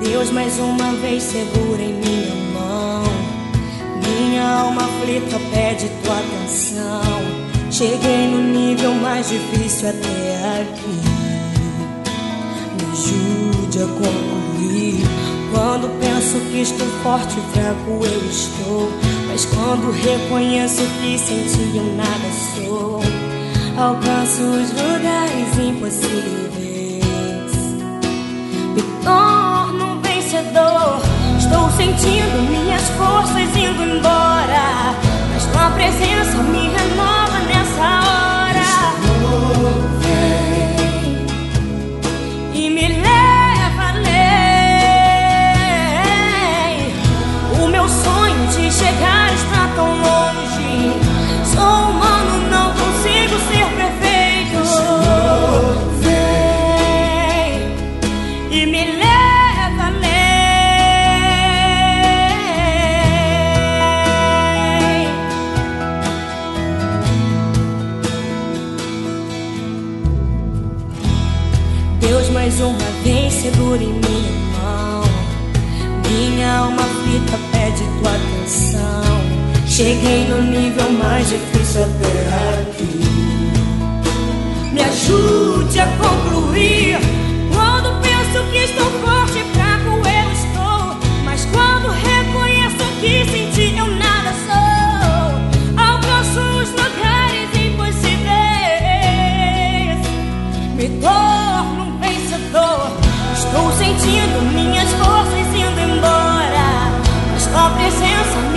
Deus mais uma vez segura em minha mão. Minha alma aflita pede tua atenção. Cheguei no nível mais difícil até aqui. Me ajude a concluir. Quando penso que estou forte e fraco eu estou, mas quando reconheço que sem ti eu nada sou, alcanço os lugares impossíveis, me torno um vencedor. Estou sentindo minhas forças indo embora, mas tua presença me renova nessa hora. Vem e me leva além. O meu sonho de chegar está tão longe. Sou humano, não consigo ser perfeito. Vem e me leva além. Deus mais uma vez segura em minha mão. Minha alma aflita pede tua atenção. Cheguei no nível mais difícil até aqui. Me ajude a concluir. Quando penso que estou forte e fraco eu estou, mas quando reconheço que sem ti eu nada sou, alcanço os lugares impossíveis, me torno um vencedor. Estou sentindo minhas forças indo embora, mas tua presença